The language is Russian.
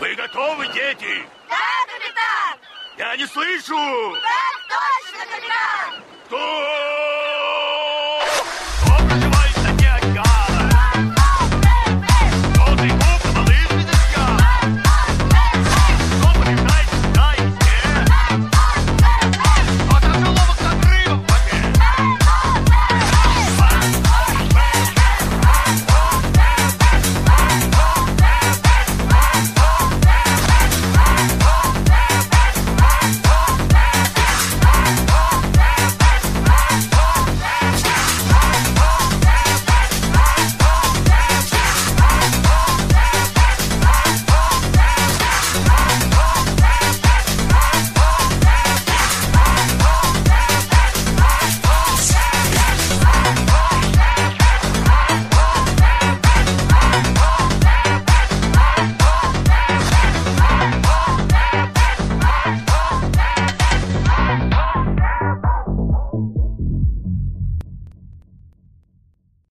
Вы готовы, дети? Да, капитан! Я не слышу! Так точно, капитан! Готов!